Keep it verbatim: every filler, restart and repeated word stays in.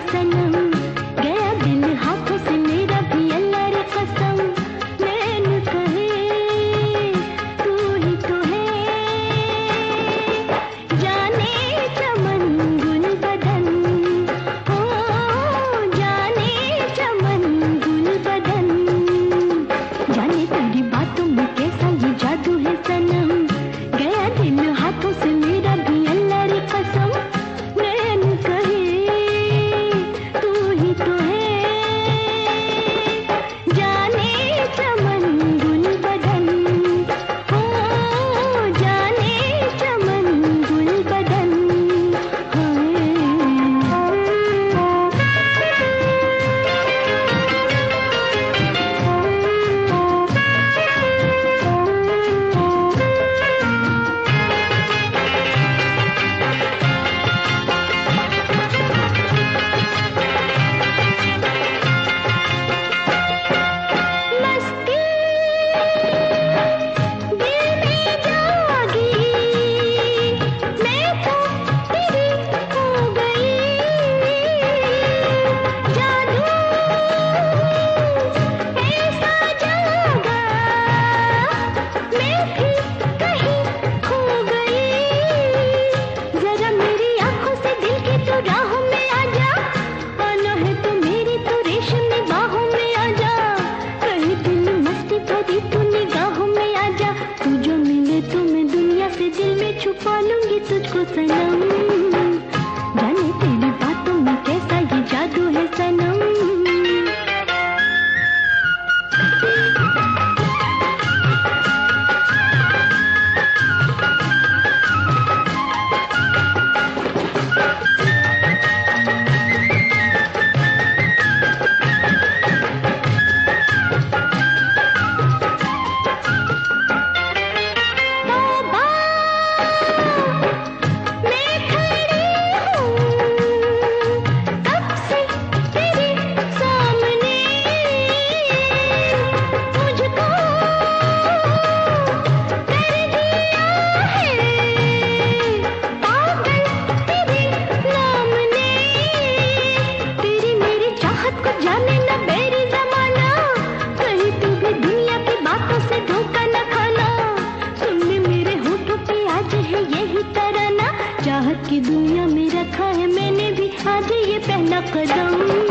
सनम, गया दिल हाथों से मेरा भी अल्लाह रे कसम। नैन कहे तू ही तो है, जाने चमन गुल बदन, हो जाने चमन गुल बदन। जाने तेरी बातों में कैसा ये जादू है सनम, गया दिल हाथों से मेरा भी अल्लाह रे कसम। नैन कहे तू ही तो है, जाने चमन गुल बदन, हो जाने चमन गुल बदन। मस्ती दिल में जागी, मैं तो तेरी हो गई। जादू ऐसा जागा, मैं भी कहीं खो गई। जरा मेरी आंखों से दिल की तो राहों में आ जा, आना है तो मेरी तो रेशमी बाहों में आ जा। कहीं दिल मस्ती भरी तू निगाहों में आ जा, तू जो मिले तो मैं दुनिया से दिल में छुपा लूंगी तुझको सनम। जाने तेरी बातों में कैसा ये जादू है सनम। तौबा मैं खड़ी हूँ कब से तेरे सामने, मुझको कर दिया है पागल तेरे नाम ने। तेरी मेरी चाहत को जाने न बेरी जमाना, कहीं तू भी दुनिया की बातों से धोखा न खाना। सुन ले मेरे होठों पे आज है यही तराना, चाहत की दुनिया में रखा है मैंने भी आज ये पहला कदम।